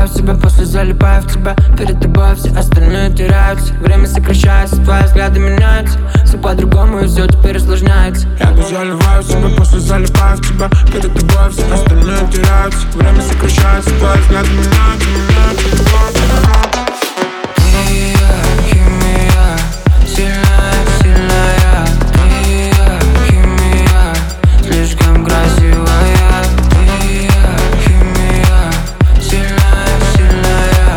заливаю в себя, после залипаю в тебя. Перед тобой все остальные теряются. Время сокращается, твои взгляды меняются. Все по-другому и все теперь усложняется. Я заливаю в себя, после залипаю в тебя. Перед тобой все остальные теряются. Время сокращается, твои взгляды меняются. Химия, сильная, сильная. Химия, слишком красивая. Химия, сильная, сильная.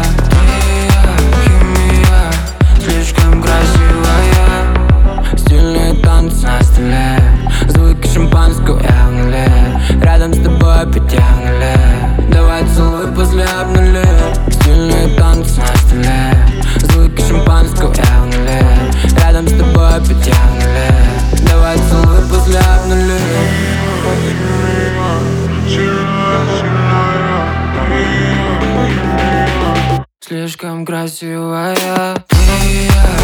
Химия, слишком красивая. Стильные танцы на столе, звуки шампанского я в нуле. Рядом с тобой опять я в нуле. Давай целуй после обнули. Стильные танцы на столе, звуки шампанского я в нуле. Рядом с тобой опять я в нуле. Давай целуй после обнули. Слишком красивая.